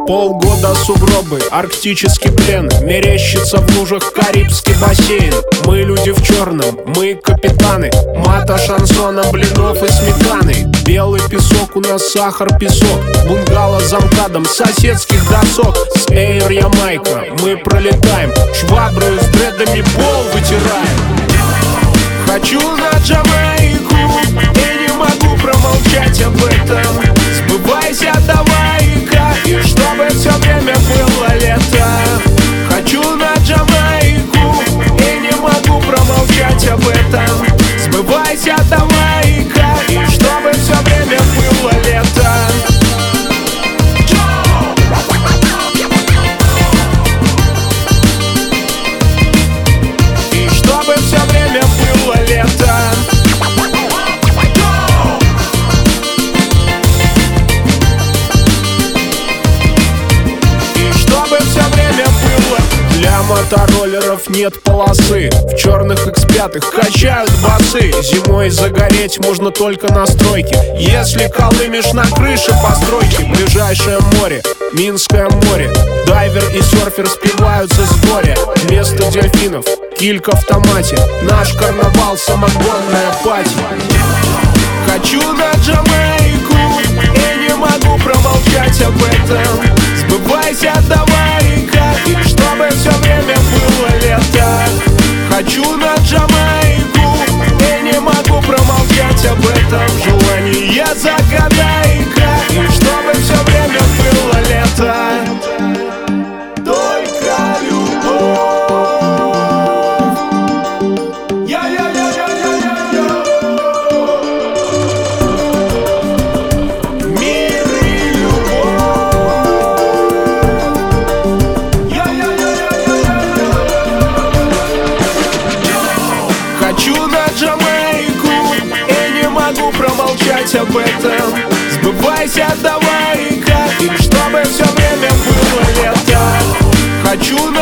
Полгода сугробы, арктический плен, мерещится в лужах Карибский бассейн. Мы люди в черном, мы капитаны, мата, шансона, блинов и сметаны. Белый песок, у нас сахар, песок, бунгало за МКАДом, соседских досок. С Эйр Ямайка мы пролетаем, шваброю с дредами пол вытираем. Хочу на Джамайку, и не могу промолчать об этом. Сбывайся, давай-ка, и чтобы все время было лето. Хочу на Джамайку, и не могу промолчать об этом. Сбывайся, давай-ка, и чтобы все время было лето. И чтобы все время было лето. Для мотороллеров нет полосы, в черных X5 качают басы. Зимой загореть можно только на стройке, если колымешь на крыше постройки. Ближайшее море, Минское море, дайвер и серфер спиваются с горя. Вместо дельфинов килька в томате, наш карнавал самогонная пати. Хочу на Джамайку, и не могу промолчать об этом. Сбывайся, давай-ка, и чтобы все время было лето. Хочу на Джамайку, и не могу промолчать об этом. Желание загадай-ка, и чтобы все время было лето. Только любовь. Хочу на Джамайку, и не могу промолчать об этом. Сбывайся, давай-ка, и чтобы все время было лето. Хочу на